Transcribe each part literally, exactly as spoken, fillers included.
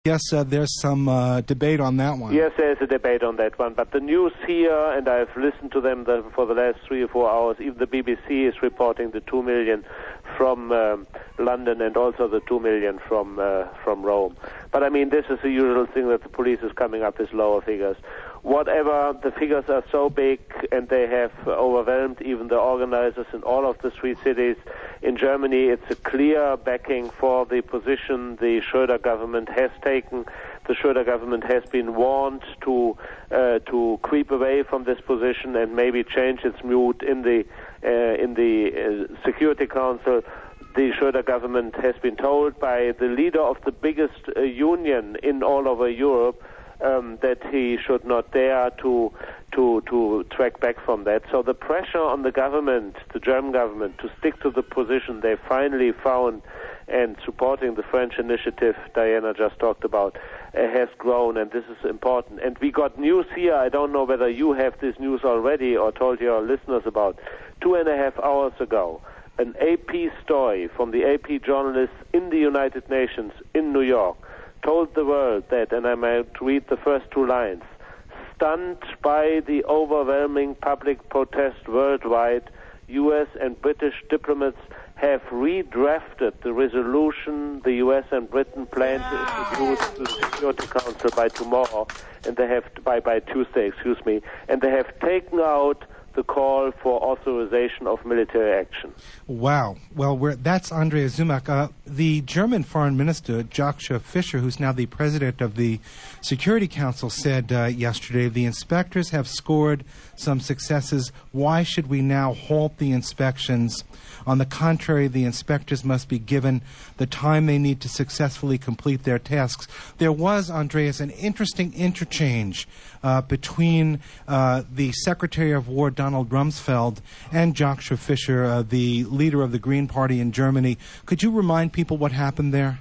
Yes, uh, there's some uh, debate on that one. Yes, there's a debate on that one. But the news here, and I've listened to them the, for the last three or four hours, even the B B C is reporting the two million from um, London and also the two million from uh, from Rome. But I mean, this is the usual thing that the police is coming up with lower figures. Whatever, the figures are so big and they have overwhelmed even the organizers in all of the three cities. In Germany, it's a clear backing for the position the Schröder government has taken. The Schröder government has been warned to uh, to creep away from this position and maybe change its mood in the uh, in the uh, Security Council. The Schröder government has been told by the leader of the biggest uh, union in all over Europe Um, that he should not dare to to to track back from that. So the pressure on the government, the German government, to stick to the position they finally found and supporting the French initiative Diana just talked about uh, has grown, and this is important. And we got news here, I don't know whether you have this news already or told your listeners about, two and a half hours ago, an A P story from the A P journalists in the United Nations in New York told the world that, and I might read the first two lines, stunned by the overwhelming public protest worldwide, U S and British diplomats have redrafted the resolution the U S and Britain plan to introduce to the Security Council by tomorrow, and they have, by, by Tuesday, excuse me, and they have taken out the call for authorization of military action. Wow. Well, we're, that's Andreas Zumak. Uh, the German Foreign Minister, Joschka Fischer, who's now the president of the Security Council, said uh, yesterday, the inspectors have scored some successes. Why should we now halt the inspections? On the contrary, the inspectors must be given the time they need to successfully complete their tasks. There was, Andreas, an interesting interchange uh, between uh, the Secretary of War, Donald Rumsfeld, and Joschka Fischer, uh, the leader of the Green Party in Germany. Could you remind people what happened there?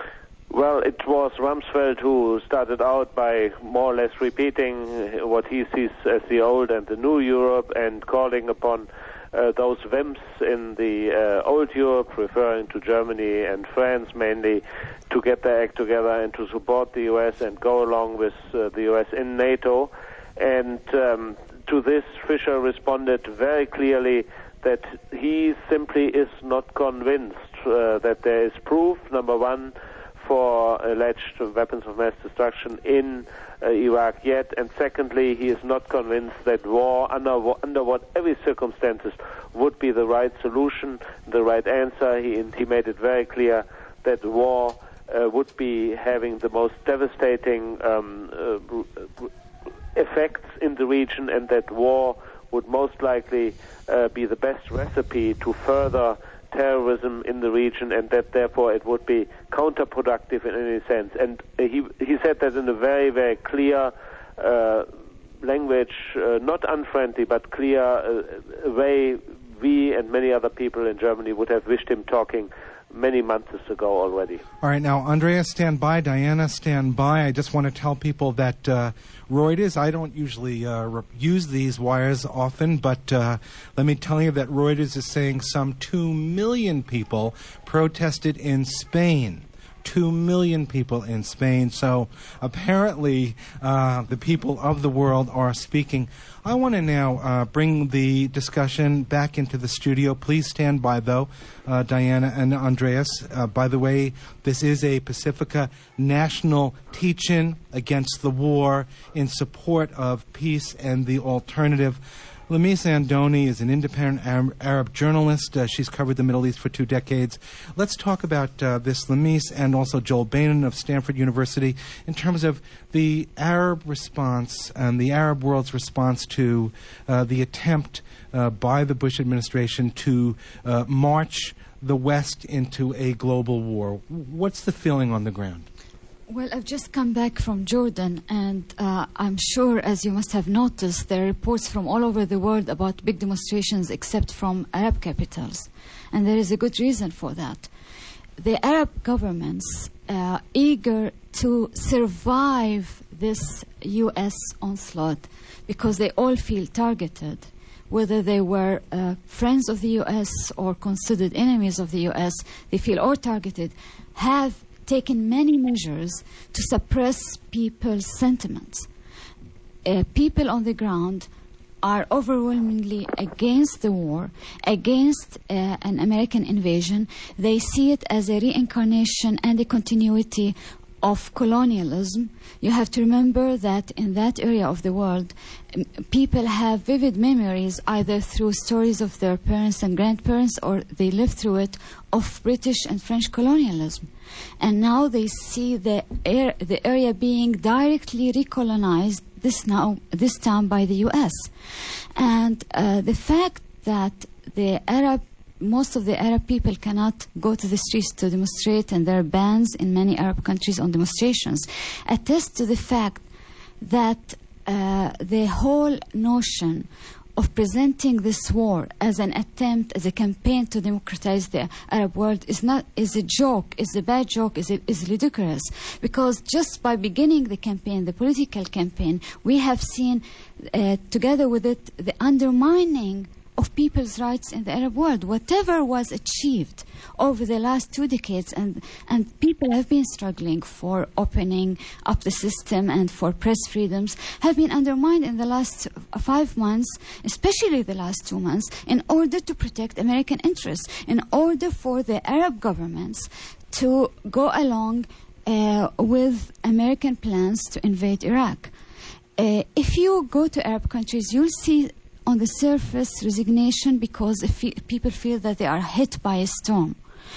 Well, it was Rumsfeld who started out by more or less repeating what he sees as the old and the new Europe and calling upon Uh, those wimps in the uh, old Europe, referring to Germany and France mainly, to get their act together and to support the U S and go along with uh, the U S in NATO. And um, to this, Fischer responded very clearly that he simply is not convinced uh, that there is proof, number one, for alleged weapons of mass destruction in uh, Iraq yet, and secondly, he is not convinced that war, under, under whatever circumstances, would be the right solution, the right answer. He, he made it very clear that war uh, would be having the most devastating um, uh, effects in the region, and that war would most likely uh, be the best recipe to further terrorism in the region, and that therefore it would be counterproductive in any sense. And uh, he he said that in a very, very clear uh, language, uh, not unfriendly, but clear uh, way we and many other people in Germany would have wished him talking many months ago already. All right, now, Andreas, stand by. Diana, stand by. I just want to tell people that uh, Reuters, I don't usually uh, re- use these wires often, but uh, let me tell you that Reuters is saying some two million people protested in Spain. Two million people in Spain. So apparently uh, the people of the world are speaking. I want to now uh, bring the discussion back into the studio. Please stand by, though, uh, Diana and Andreas. Uh, by the way, this is a Pacifica national teach-in against the war in support of peace and the alternative. Lamise Andoni is an independent Arab, Arab journalist. Uh, she's covered the Middle East for two decades. Let's talk about uh, this, Lamise, and also Joel Bainon of Stanford University, in terms of the Arab response and the Arab world's response to uh, the attempt uh, by the Bush administration to uh, march the West into a global war. What's the feeling on the ground? Well, I've just come back from Jordan, and uh, I'm sure, as you must have noticed, there are reports from all over the world about big demonstrations except from Arab capitals. And there is a good reason for that. The Arab governments, uh, eager to survive this U S onslaught, because they all feel targeted, whether they were uh, friends of the U S or considered enemies of the U S, they feel all targeted, have taken many measures to suppress people's sentiments. Uh, people on the ground are overwhelmingly against the war, against uh, an American invasion. They see it as a reincarnation and a continuity of colonialism. You have to remember that in that area of the world, um, people have vivid memories, either through stories of their parents and grandparents, or they live through it, of British and French colonialism. And now they see the, air, the area being directly recolonized, this now this time by the U S. And uh, the fact that the Arab most of the Arab people cannot go to the streets to demonstrate, and there are bans in many Arab countries on demonstrations, attests to the fact that uh, the whole notion of presenting this war as an attempt, as a campaign to democratize the Arab world is not is a joke, is a bad joke, is a, is ridiculous. Because just by beginning the campaign, the political campaign, we have seen, uh, together with it, the undermining of people's rights in the Arab world. Whatever was achieved over the last two decades, and, and people have been struggling for opening up the system and for press freedoms, have been undermined in the last five months, especially the last two months, in order to protect American interests, in order for the Arab governments to go along uh, with American plans to invade Iraq. Uh, if you go to Arab countries, you'll see on the surface resignation, because fe- people feel that they are hit by a storm.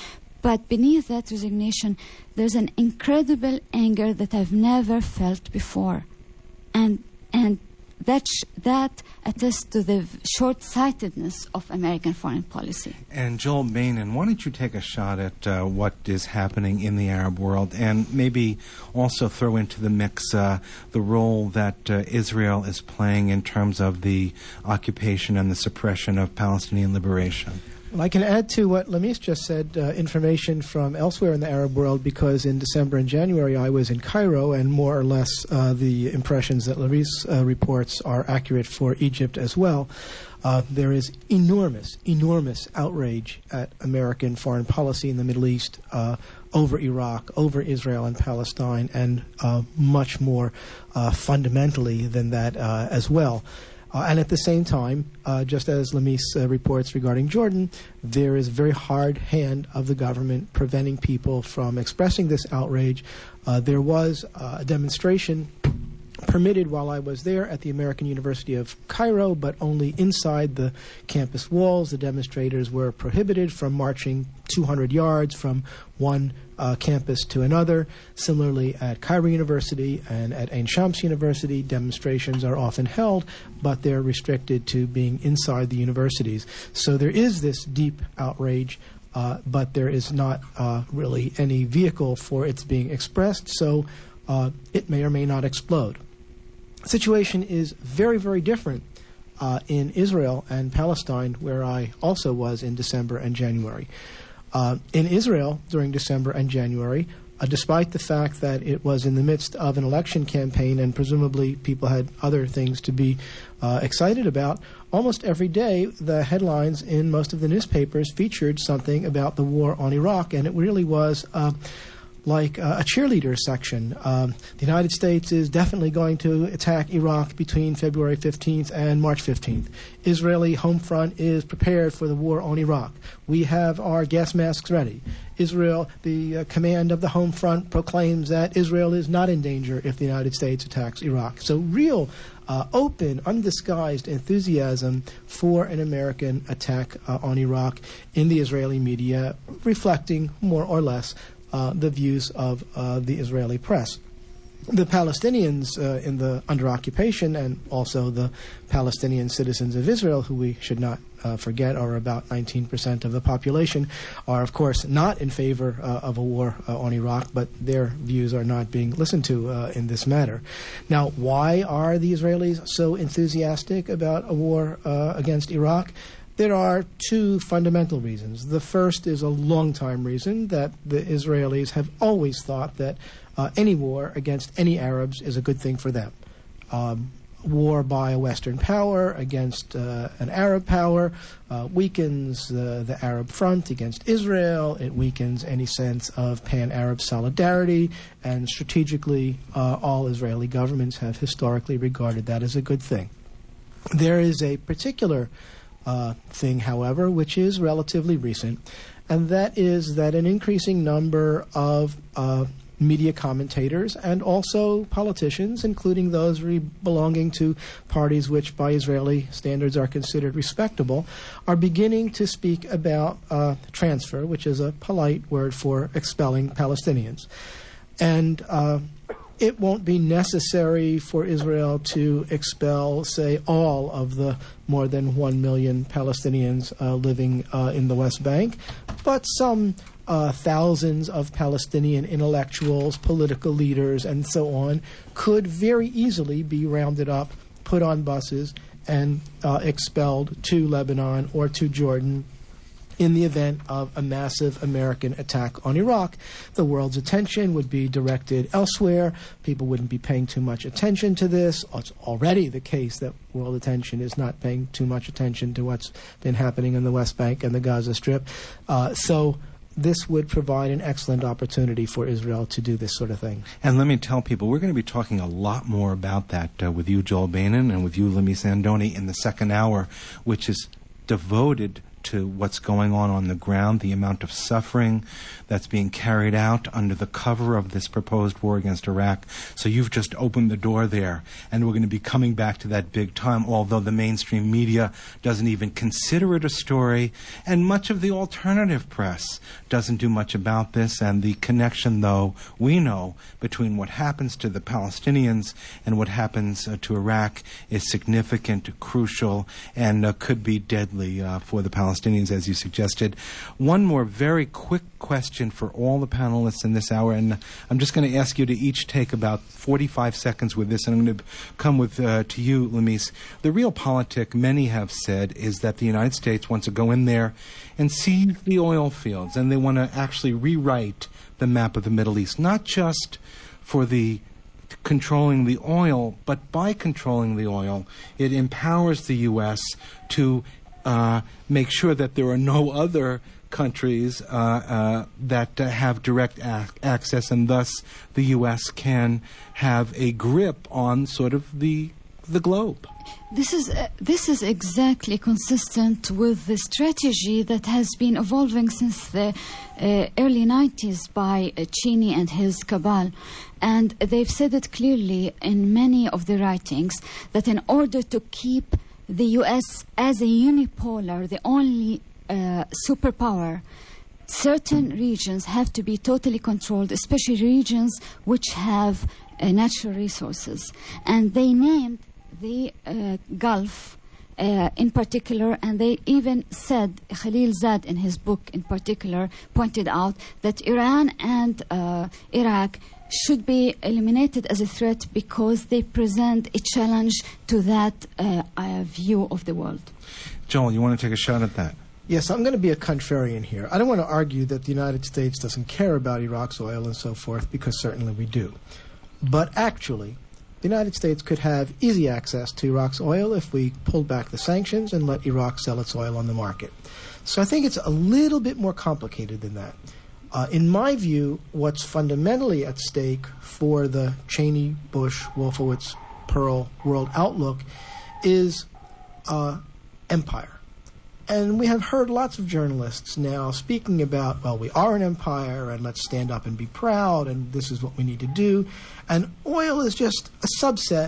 But beneath that resignation, there's an incredible anger that I've never felt before. And and that sh- that attests to the v- short-sightedness of American foreign policy. And Joel Beynon, why don't you take a shot at uh, what is happening in the Arab world, and maybe also throw into the mix uh, the role that uh, Israel is playing in terms of the occupation and the suppression of Palestinian liberation? Well, I can add to what Lamis just said, uh, information from elsewhere in the Arab world, because in December and January I was in Cairo, and more or less uh, the impressions that Lamis uh, reports are accurate for Egypt as well. Uh, there is enormous, enormous outrage at American foreign policy in the Middle East uh, over Iraq, over Israel and Palestine, and uh, much more uh, fundamentally than that uh, as well. Uh, and at the same time, uh, just as Lamis uh, reports regarding Jordan, there is a very hard hand of the government preventing people from expressing this outrage. Uh, there was uh, a demonstration permitted while I was there at the American University of Cairo, but only inside the campus walls. The demonstrators were prohibited from marching two hundred yards from one uh, campus to another. Similarly, at Cairo University and at Ain Shams University, demonstrations are often held, but they're restricted to being inside the universities. So there is this deep outrage, uh, but there is not uh, really any vehicle for its being expressed, so uh, it may or may not explode. The situation is very, very different uh, in Israel and Palestine, where I also was in December and January. Uh, in Israel, during December and January, uh, despite the fact that it was in the midst of an election campaign and presumably people had other things to be uh, excited about, almost every day the headlines in most of the newspapers featured something about the war on Iraq, and it really was Uh, like uh, a cheerleader section. Um, the United States is definitely going to attack Iraq between February fifteenth and March fifteenth. Israeli home front is prepared for the war on Iraq. We have our gas masks ready. Israel, the uh, command of the home front proclaims that Israel is not in danger if the United States attacks Iraq. So real, uh, open, undisguised enthusiasm for an American attack uh, on Iraq in the Israeli media, reflecting more or less Uh, the views of uh, the Israeli press. The Palestinians uh, in the under occupation, and also the Palestinian citizens of Israel, who we should not uh, forget are about nineteen percent of the population, are of course not in favor uh, of a war uh, on Iraq, but their views are not being listened to uh, in this matter. Now, why are the Israelis so enthusiastic about a war uh, against Iraq? There are two fundamental reasons. The first is a long-time reason that the Israelis have always thought that uh, any war against any Arabs is a good thing for them. Um, war by a Western power against uh, an Arab power uh, weakens uh, the Arab front against Israel. It weakens any sense of pan-Arab solidarity, and strategically, uh, all Israeli governments have historically regarded that as a good thing. There is a particular uh, thing, however, which is relatively recent, and that is that an increasing number of uh, media commentators and also politicians, including those re- belonging to parties which by Israeli standards are considered respectable, are beginning to speak about uh, transfer, which is a polite word for expelling Palestinians. And uh, it won't be necessary for Israel to expel, say, all of the more than one million Palestinians uh, living uh, in the West Bank, but some Uh, thousands of Palestinian intellectuals, political leaders, and so on could very easily be rounded up, put on buses, and uh, expelled to Lebanon or to Jordan in the event of a massive American attack on Iraq. The world's attention would be directed elsewhere. People wouldn't be paying too much attention to this. It's already the case that world attention is not paying too much attention to what's been happening in the West Bank and the Gaza Strip. Uh, so this would provide an excellent opportunity for Israel to do this sort of thing. And let me tell people, we're going to be talking a lot more about that uh, with you, Joel Bainin, and with you, Lamis Andoni, in the second hour, which is devoted to what's going on on the ground, the amount of suffering that's being carried out under the cover of this proposed war against Iraq. So you've just opened the door there, and we're going to be coming back to that big time, although the mainstream media doesn't even consider it a story, and much of the alternative press doesn't do much about this, and the connection, though, we know, between what happens to the Palestinians and what happens uh, to Iraq is significant, crucial, and uh, could be deadly uh, for the Palestinians. Palestinians, as you suggested. One more very quick question for all the panelists in this hour, and I'm just going to ask you to each take about forty-five seconds with this, and I'm going to come with uh, to you, Lamis. The real politic, many have said, is that the United States wants to go in there and seize the oil fields, and they want to actually rewrite the map of the Middle East, not just for the controlling the oil, but by controlling the oil, it empowers the U S to Uh, make sure that there are no other countries uh, uh, that uh, have direct ac- access, and thus the U S can have a grip on sort of the the globe. This is uh, this is exactly consistent with the strategy that has been evolving since the uh, early nineties by uh, Cheney and his cabal. And they've said it clearly in many of the writings that in order to keep the U S as a unipolar, the only uh, superpower, certain regions have to be totally controlled, especially regions which have uh, natural resources. And they named the uh, Gulf uh, in particular, and they even said, Khalil Zad in his book in particular pointed out that Iran and uh, Iraq should be eliminated as a threat because they present a challenge to that uh, uh, view of the world. Joel, you want to take a shot at that? Yes, I'm going to be a contrarian here. I don't want to argue that the United States doesn't care about Iraq's oil and so forth, because certainly we do. But actually, the United States could have easy access to Iraq's oil if we pulled back the sanctions and let Iraq sell its oil on the market. So I think it's a little bit more complicated than that. Uh, in my view, what's fundamentally at stake for the Cheney, Bush, Wolfowitz, Pearl world outlook is uh, empire. And we have heard lots of journalists now speaking about, well, we are an empire, and let's stand up and be proud, and this is what we need to do. And oil is just a subset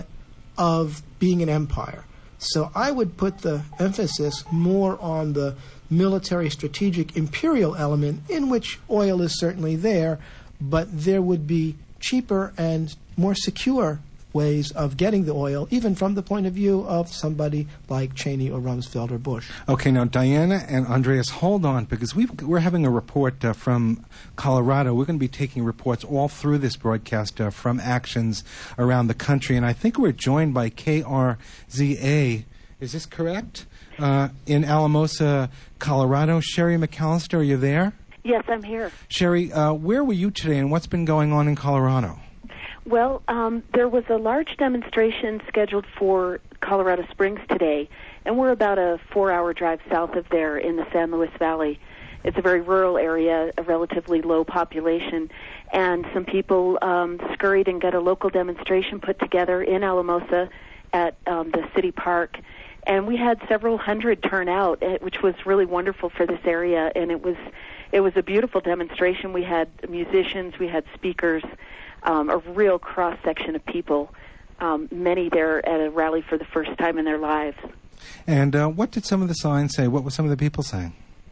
of being an empire. So I would put the emphasis more on the military, strategic, imperial element, in which oil is certainly there, but there would be cheaper and more secure ways of getting the oil, even from the point of view of somebody like Cheney or Rumsfeld or Bush. Okay, now Diana and Andreas, hold on, because we've, we're having a report uh, from Colorado. We're going to be taking reports all through this broadcast uh, from actions around the country, and I think we're joined by K R Z A. Is this correct? Uh, in Alamosa, Colorado. Sherry McAllister, are you there? Yes, I'm here. Sherry, uh, where were you today, and what's been going on in Colorado? Well, um, there was a large demonstration scheduled for Colorado Springs today, and we're about a four-hour drive south of there in the San Luis Valley. It's a very rural area, a relatively low population, and some people um, scurried and got a local demonstration put together in Alamosa at um, the city park, and we had several hundred turn out, which was really wonderful for this area, and it was it was a beautiful demonstration. We had musicians, we had speakers, um, a real cross-section of people, um, many there at a rally for the first time in their lives. And uh, what did some of the signs say? What were some of the people saying?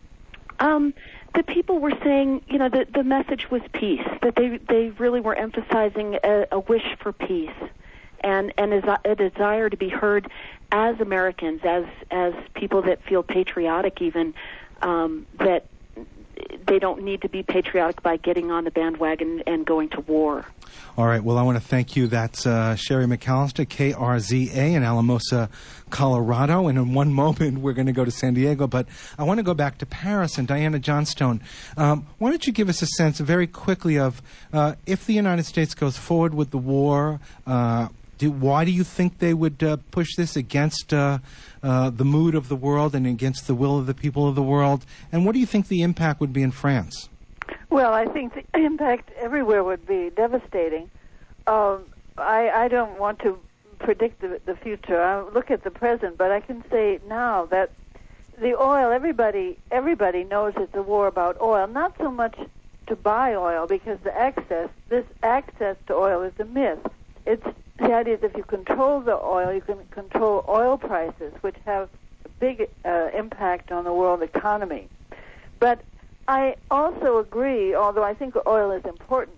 Um, the people were saying, you know, the, the message was peace, that they, they really were emphasizing a, a wish for peace and, and a, a desire to be heard as Americans, as, as people that feel patriotic even, um, that they don't need to be patriotic by getting on the bandwagon and going to war. All right. Well, I want to thank you. That's uh, Sherry McAllister, K R Z A in Alamosa, Colorado. And in one moment, we're going to go to San Diego. But I want to go back to Paris and Diana Johnstone. Um, why don't you give us a sense very quickly of uh, if the United States goes forward with the war, uh, do, why do you think they would uh, push this against uh, uh, the mood of the world and against the will of the people of the world? And what do you think the impact would be in France? Well, I think the impact everywhere would be devastating. Um, I, I don't want to predict the, the future. I look at the present, but I can say now that the oil, everybody, everybody knows it's a war about oil. Not so much to buy oil, because the access, this access to oil is a myth. It's the idea that if you control the oil, you can control oil prices, which have a big uh, impact on the world economy. But I also agree, although I think oil is important,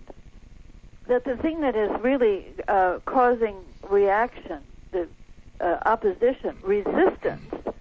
that the thing that is really uh, causing reaction, the uh, opposition, resistance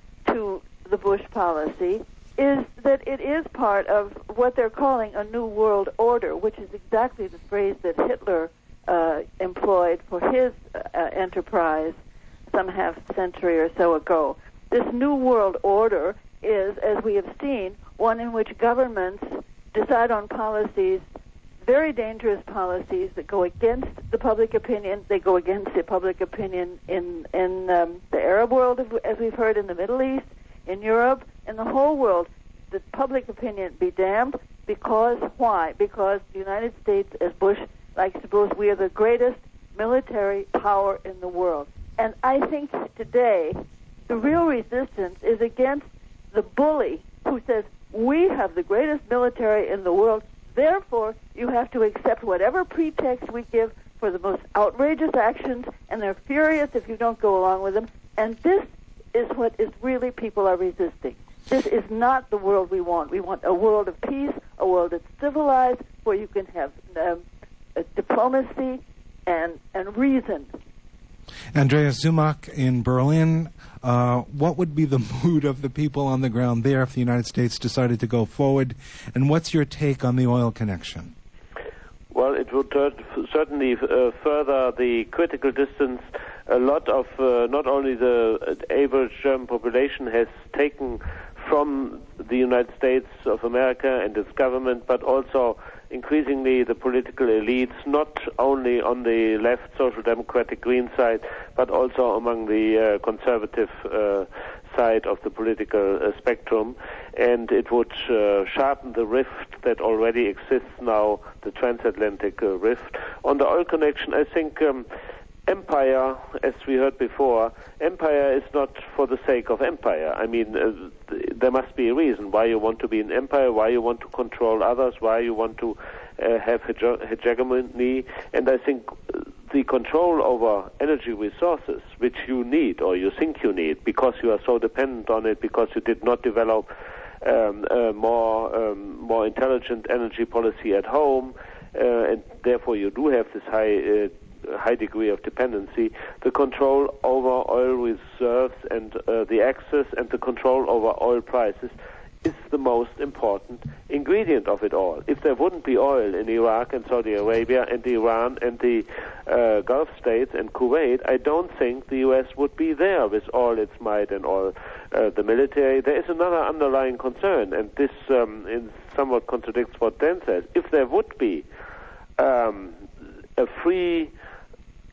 to the Bush policy is that it is part of what they're calling a new world order, which is exactly the phrase that Hitler uh, employed for his uh, enterprise some half century or so ago. This new world order is, as we have seen, one in which governments decide on policies, very dangerous policies that go against the public opinion. They go against the public opinion in in um, the Arab world, as we've heard, in the Middle East, in Europe, in the whole world. The public opinion be damned because, why? Because the United States, as Bush likes to boast, we are the greatest military power in the world. And I think today the real resistance is against the bully who says, we have the greatest military in the world, therefore you have to accept whatever pretext we give for the most outrageous actions, and they're furious if you don't go along with them. And this is what is really people are resisting. This is not the world we want. We want a world of peace, a world that's civilized, where you can have um, diplomacy and, and reason. Andreas Zumak in Berlin, uh, what would be the mood of the people on the ground there if the United States decided to go forward? And what's your take on the oil connection? Well, it would uh, certainly uh, further the critical distance. A lot of, uh, not only the average German population has taken from the United States of America and its government, but also increasingly the political elites, not only on the left social democratic green side, but also among the uh, conservative uh, side of the political uh, spectrum. And it would uh, sharpen the rift that already exists now, the transatlantic uh, rift. On the oil connection, I think um, empire, as we heard before, empire is not for the sake of empire. I mean, uh, th- there must be a reason why you want to be an empire, why you want to control others, why you want to uh, have hege- hegemony. And I think the control over energy resources, which you need or you think you need because you are so dependent on it, because you did not develop um, a more, um, more intelligent energy policy at home, uh, and therefore you do have this high uh, high degree of dependency, the control over oil reserves and uh, the access and the control over oil prices is the most important ingredient of it all. If there wouldn't be oil in Iraq and Saudi Arabia and Iran and the uh, Gulf states and Kuwait, I don't think the U S would be there with all its might and all uh, the military. There is another underlying concern, and this um, in somewhat contradicts what Dan said. If there would be um, a free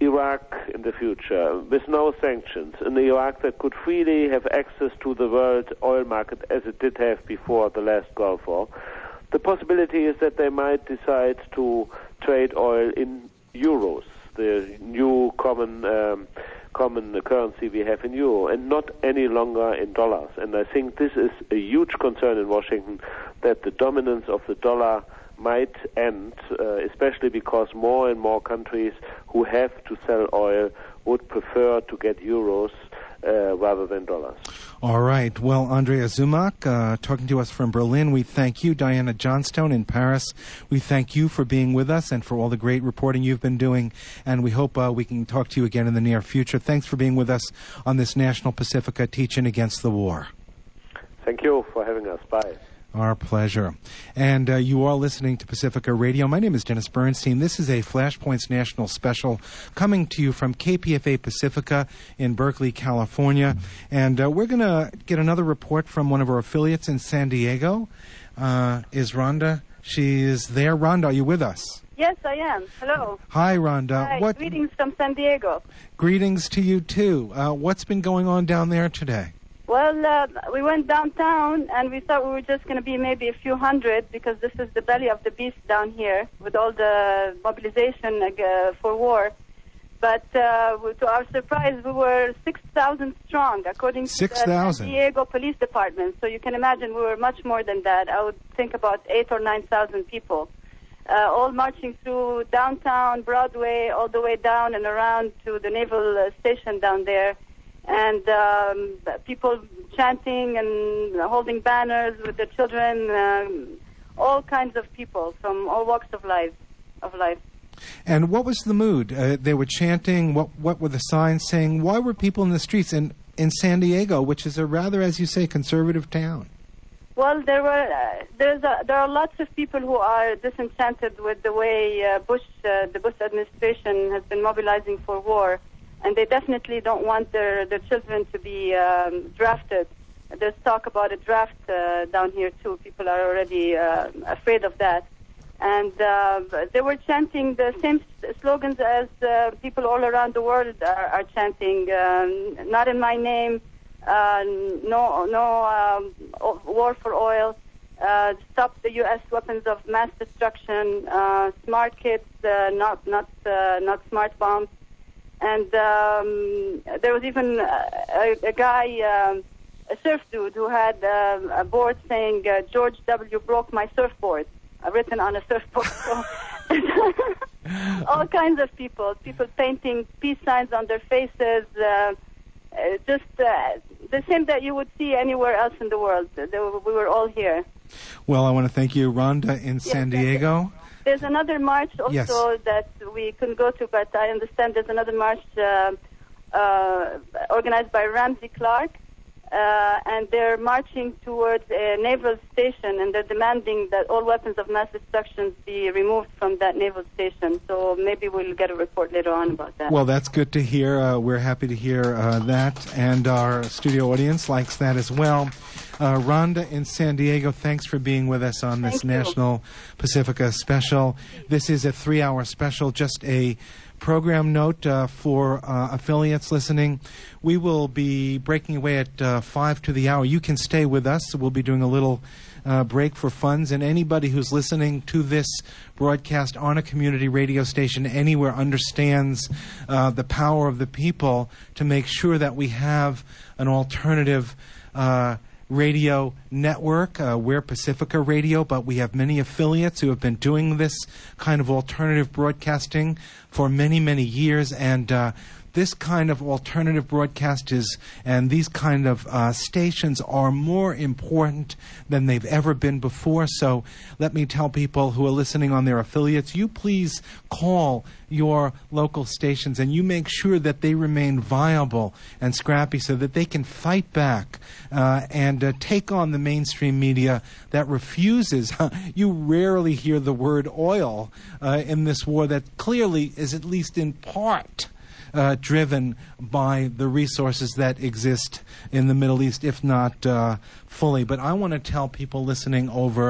Iraq in the future, with no sanctions, an Iraq that could freely have access to the world oil market as it did have before the last Gulf War, the possibility is that they might decide to trade oil in euros, the new common um, common currency we have in euro, and not any longer in dollars. And I think this is a huge concern in Washington, that the dominance of the dollar might end, uh, especially because more and more countries who have to sell oil would prefer to get euros uh, rather than dollars. All right. Well, Andrea Zumak, uh, talking to us from Berlin. We thank you, Diana Johnstone in Paris. We thank you for being with us and for all the great reporting you've been doing. And we hope uh, we can talk to you again in the near future. Thanks for being with us on this National Pacifica Teaching Against the War. Thank you for having us. Bye. Our pleasure. And uh, you are listening to Pacifica Radio. My name is Dennis Bernstein. This is a Flashpoints National Special coming to you from K P F A Pacifica in Berkeley, California. And uh, we're going to get another report from one of our affiliates in San Diego. Uh, is Rhonda? She is there. Rhonda, are you with us? Yes, I am. Hello. Hi, Rhonda. Hi. What, greetings from San Diego. Greetings to you, too. Uh, what's been going on down there today? Well, uh, we went downtown, and we thought we were just going to be maybe a few hundred, because this is the belly of the beast down here with all the mobilization uh, for war. But uh, to our surprise, we were six thousand strong, according to the San Diego Police Department. So you can imagine we were much more than that. I would think about eight or nine thousand people, uh, all marching through downtown, Broadway, all the way down and around to the naval uh, station down there. And um, people chanting and holding banners with their children, um, all kinds of people from all walks of life. Of life. And what was the mood? Uh, they were chanting. What what were the signs saying? Why were people in the streets in, in San Diego, which is a rather, as you say, conservative town? Well, there were uh, there's a, there are lots of people who are disenchanted with the way uh, Bush, uh, the Bush administration, has been mobilizing for war. And they definitely don't want their, their children to be um, drafted. There's talk about a draft uh, down here, too. People are already uh, afraid of that. And uh, they were chanting the same slogans as uh, people all around the world are, are chanting. Um, not in my name, uh, no no um, war for oil, uh, stop the U S weapons of mass destruction, uh, smart kids, uh, not, not, uh, not smart bombs. And um, there was even a, a guy, um, a surf dude, who had uh, a board saying, uh, George W. broke my surfboard, uh, written on a surfboard. So all kinds of people, people painting peace signs on their faces, uh, uh, just uh, the same that you would see anywhere else in the world. They were, we were all here. Well, I want to thank you, Rhonda in yes, San Diego. There's another march also yes. that we couldn't go to, but I understand there's another march uh, uh, organized by Ramsey Clark, uh, and they're marching towards a naval station, and they're demanding that all weapons of mass destruction be removed from that naval station. So maybe we'll get a report later on about that. Well, that's good to hear. Uh, we're happy to hear uh, that, and our studio audience likes that as well. Uh, Rhonda in San Diego, thanks for being with us on this National Pacifica special. This is a three-hour special, just a program note uh, for uh, affiliates listening. We will be breaking away at uh, five to the hour. You can stay with us. We'll be doing a little uh, break for funds, and anybody who's listening to this broadcast on a community radio station anywhere understands uh, the power of the people to make sure that we have an alternative uh radio network. Uh, we're Pacifica Radio, but we have many affiliates who have been doing this kind of alternative broadcasting for many, many years, and uh, this kind of alternative broadcast is, and these kind of uh, stations are more important than they've ever been before. So let me tell people who are listening on their affiliates, you please call your local stations and you make sure that they remain viable and scrappy so that they can fight back uh, and uh, take on the mainstream media that refuses. You rarely hear the word oil uh, in this war that clearly is at least in part Uh, driven by the resources that exist in the Middle East, if not uh, fully. But I want to tell people listening over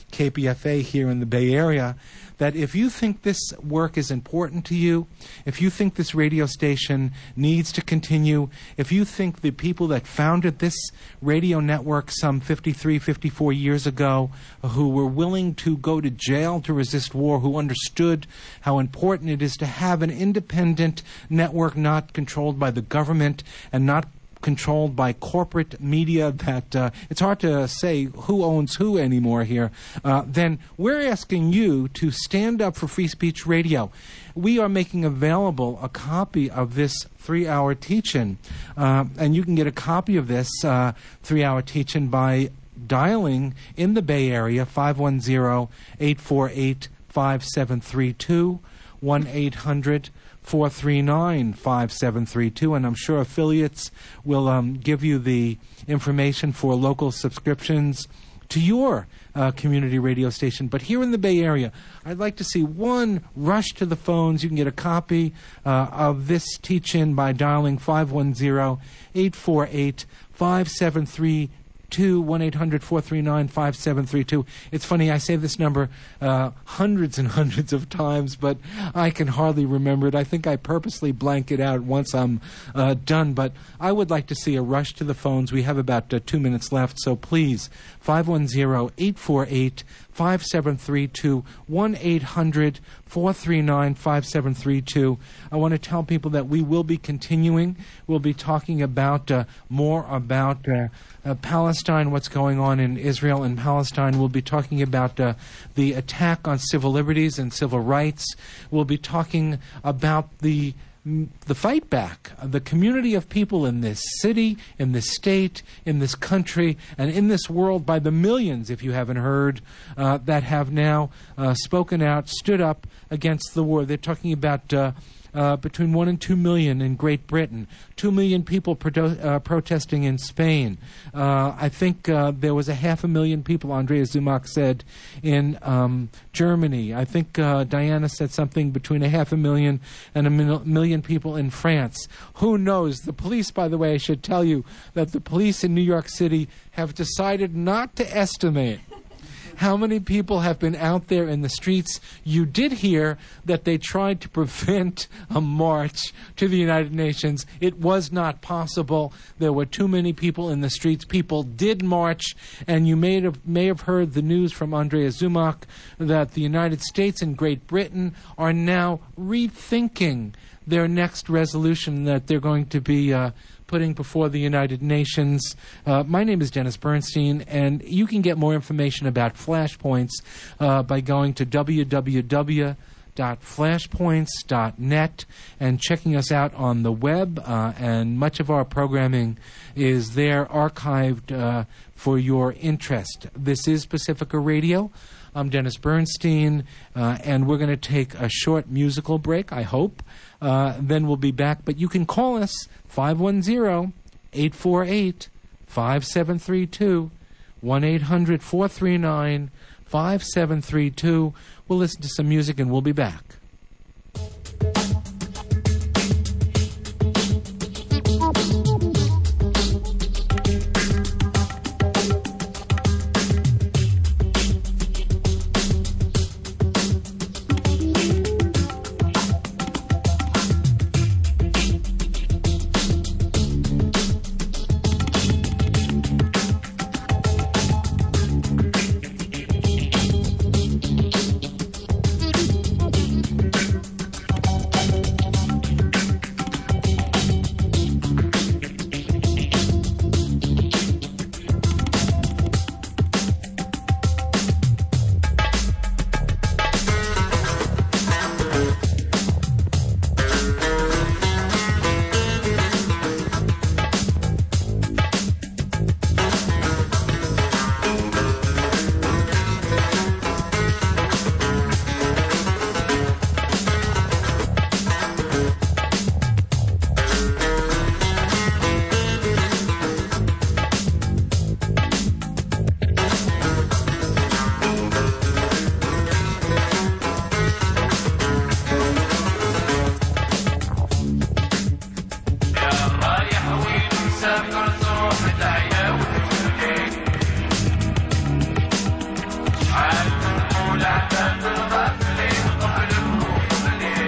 K P F A here in the Bay Area, that if you think this work is important to you, if you think this radio station needs to continue, if you think the people that founded this radio network some fifty-three, fifty-four years ago, who were willing to go to jail to resist war, who understood how important it is to have an independent network not controlled by the government and not controlled by corporate media, that uh, it's hard to say who owns who anymore here, uh, then we're asking you to stand up for free speech radio. We are making available a copy of this three-hour teach-in, uh, and you can get a copy of this uh, three-hour teach-in by dialing in the Bay Area five one zero, eight four eight, five seven three two, one eight hundred four three nine, five seven three two, and I'm sure affiliates will um, give you the information for local subscriptions to your uh, community radio station. But here in the Bay Area, I'd like to see one rush to the phones. You can get a copy uh, of this teach-in by dialing five one zero, eight four eight, five seven three two. Two one eight hundred four three nine five seven three two. It's funny, I say this number uh, hundreds and hundreds of times, but I can hardly remember it. I think I purposely blank it out once I'm uh, done. But I would like to see a rush to the phones. We have about uh, two minutes left, so please, five one zero, eight four eight, five seven three two, one eight hundred four three nine five seven three two. I want to tell people that we will be continuing. We'll be talking about uh, more about uh, uh, Palestine, what's going on in Israel and Palestine. We'll be talking about uh, the attack on civil liberties and civil rights. We'll be talking about the the fight back, the community of people in this city, in this state, in this country, and in this world by the millions, if you haven't heard, uh, that have now uh, spoken out, stood up against the war. They're talking about uh, uh, between one and two million in Great Britain, two million people pro- uh, protesting in Spain. Uh, I think uh, there was a half a million people, Andrea Zumak said, in um, Germany. I think uh, Diana said something between a half a million and a mil- million people in France. Who knows? The police, by the way, I should tell you that the police in New York City have decided not to estimate how many people have been out there in the streets. You did hear that they tried to prevent a march to the United Nations. It was not possible. There were too many people in the streets. People did march, and you may have, may have heard the news from Andrea Zumak that the United States and Great Britain are now rethinking their next resolution that they're going to be uh, putting before the United Nations. Uh, my name is Dennis Bernstein, and you can get more information about Flashpoints uh, by going to w w w dot flashpoints dot net and checking us out on the web, uh, and much of our programming is there archived uh, for your interest. This is Pacifica Radio. I'm Dennis Bernstein, uh, and we're going to take a short musical break, I hope. Uh, then we'll be back. But you can call us, five one zero, eight four eight, five seven three two, one eight hundred four three nine five seven three two. We'll listen to some music and we'll be back.